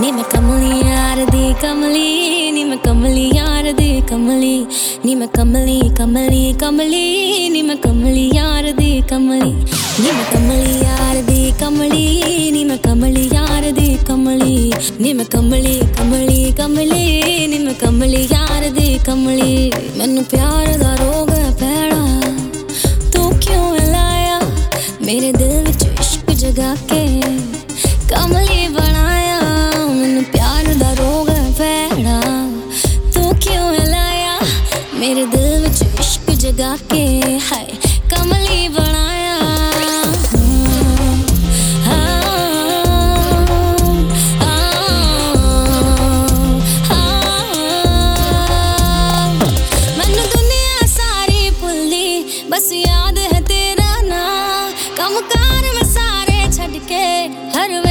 ਨੀ ਮੈਂ ਕਮਲੀ ਯਾਰ ਦੀ ਕਮਲੀ, ਨੀ ਮੈਂ ਕਮਲੀ ਯਾਰ ਦੀ ਕਮਲੀ, ਨੀ ਮੈਂ ਕਮਲੀ ਕਮਲੀ ਕਮਲੀ, ਨੀ ਮੈਂ ਕਮਲੀ ਯਾਰ ਦੀ ਕਮਲੀ, ਨੀ ਮੈਂ ਕਮਲੀ ਯਾਰ ਦੀ ਕਮਲੀ, ਨੀ ਮੈਂ ਕਮਲੀ ਯਾਰ ਦੀ ਕਮਲੀ, ਨੀ ਮੈਂ ਕਮਲੀ ਕਮਲੀ ਕਮਲੀ, ਨੀ ਮੈਂ ਕਮਲੀ ਯਾਰ ਦੀ ਕਮਲੀ। ਮੈਨੂੰ ਪਿਆਰ ਦਾ ਰੋਗ ਹੈ ਭੈੜਾ, ਤੂੰ ਕਿਉਂ ਲਾਇਆ ਮੇਰੇ ਦਿਲ ਵਿੱਚ ਇਸ਼ਕ ਜਗਾ ਕੇ ਕਮਲੀ ਬਣਾਇਆ। ਮੈਨੂੰ ਪਿਆਰ ਦਾ ਰੋਗ ਹੈ ਭੈੜਾ, ਤੂੰ ਕਿਉਂ ਲਾਇਆ ਮੇਰੇ ਦਿਲ ਵਿੱਚ ਇਸ਼ਕ ਜਗਾ ਕੇ ਹਾਏ ਕਮਲੀ ਬਣਾਇਆ। ਮੈਨੂੰ ਦੁਨੀਆ ਸਾਰੀ ਭੁੱਲੀ, ਬਸ ਯਾਦ ਹੈ ਤੇਰਾ ਨਾਂ। ਕੰਮ ਕਾਰ ਮੈਂ ਸਾਰੇ ਛੱਡ ਕੇ ਹਰ